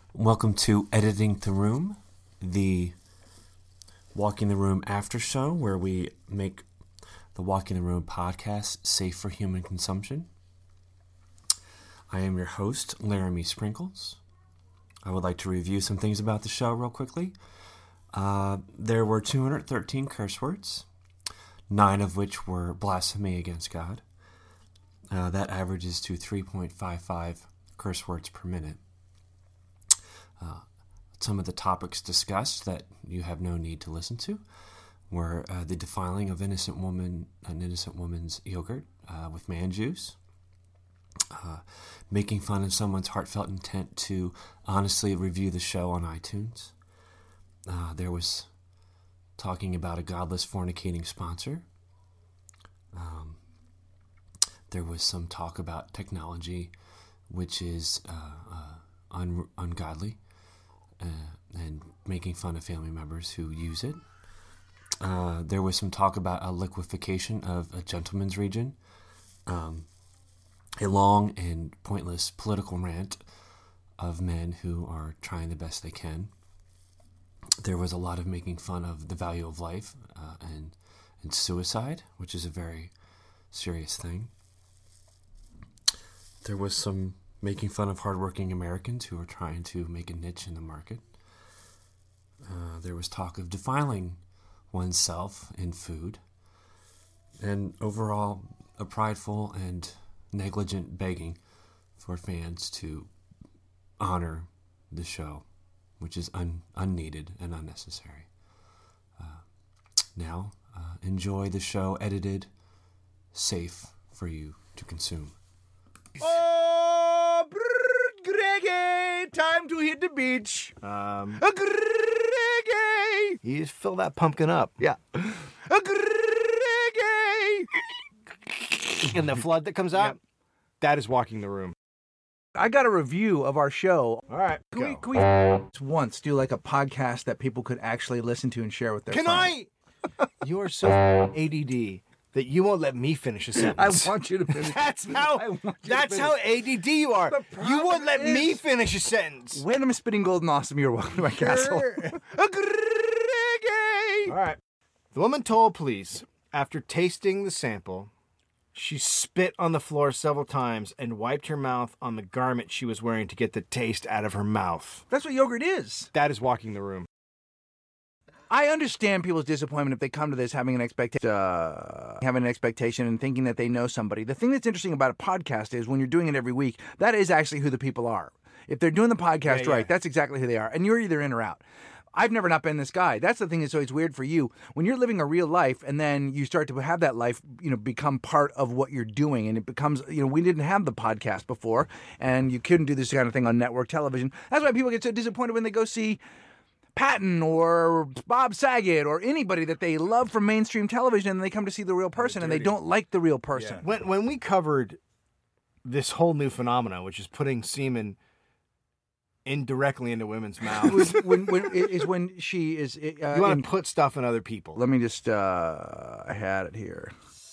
Welcome to Editing the Room, the Walking the Room after show where we make the Walking the Room podcast safe for human consumption. I am your host, Laramie Sprinkles. I would like to review some things about the show real quickly. There were 213 curse words, 9 of which were blasphemy against God. That averages to 3.55 curse words per minute. Some of the topics discussed that you have no need to listen to were the defiling of an innocent woman's yogurt with man juice, making fun of someone's heartfelt intent to honestly review the show on iTunes. There was talking about a godless fornicating sponsor. There was some talk about technology, which is ungodly, and making fun of family members who use it. There was some talk about a liquefaction of a gentleman's region, a long and pointless political rant of men who are trying the best they can. There was a lot of making fun of the value of life and suicide, which is a very serious thing. There was some making fun of hardworking Americans who are trying to make a niche in the market. There was talk of defiling oneself in food, and overall a prideful and negligent begging for fans to honor the show, which is unneeded and unnecessary. Now, enjoy the show edited, safe for you to consume. Oh, Greggy, time to hit the beach. Greggy. You just fill that pumpkin up. Yeah. Greggy. And the flood that comes out, Yep. that is walking the room. I got a review of our show. All right, Can go. we once do like a podcast that people could actually listen to and share with their Can friends? You are so ADD that you won't let me finish a sentence. I want you to finish. That's I how want you to that's finish. how ADD you are. The You won't problem let me is- finish a sentence. When I'm spitting golden awesome, you're welcome to my castle. Greggy. Greggy. All right. The woman told police after tasting the sample, she spit on the floor several times and wiped her mouth on the garment she was wearing to get the taste out of her mouth. That's what yogurt is. That is walking the room. I understand people's disappointment if they come to this having an expectation and thinking that they know somebody. The thing that's interesting about a podcast is when you're doing it every week, that is actually who the people are. If they're doing the podcast Yeah, right, yeah. that's exactly who they are. And you're either in or out. I've never not been this guy. That's the thing that's always weird for you. When you're living a real life and then you start to have that life, become part of what you're doing. And it becomes, we didn't have the podcast before and you couldn't do this kind of thing on network television. That's why people get so disappointed when they go see Patton or Bob Saget or anybody that they love from mainstream television and they come to see the real person and they don't like the real person. Yeah. When we covered this whole new phenomenon, which is putting semen indirectly into women's mouths, when she is... you want to put stuff in other people. Let me just... I had it here.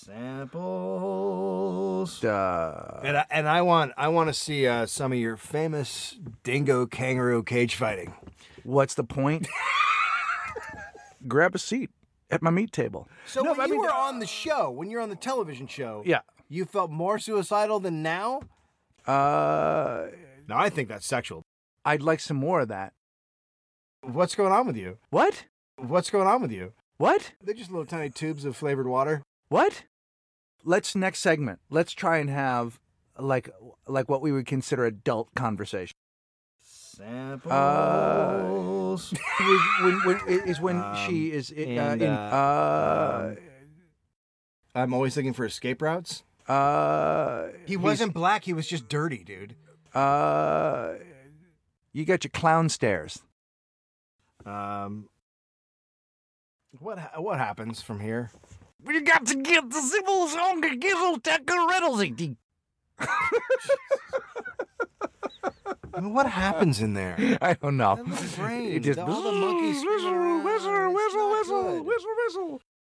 Samples. Uh, And I want to see some of your famous dingo kangaroo cage fighting. What's the point? Grab a seat at my meat table. So No, when but I you mean, were on the show, when you're on the television show, Yeah. you felt more suicidal than now? Uh, No, I think that's sexual. I'd like some more of that. What's going on with you? What? What's going on with you? What? They're just little tiny tubes of flavored water. What? Next segment. Let's try and have like what we would consider adult conversation. Samples. When she is I'm always looking for escape routes. He wasn't black. He was just dirty, dude. You got your clown stares. What happens from here? We got to get the civil song to gizzle tackle riddles. I mean, what happens in there? I don't know. That little brain. It just all the monkeys screaming around. whistle, It's not good. whistle.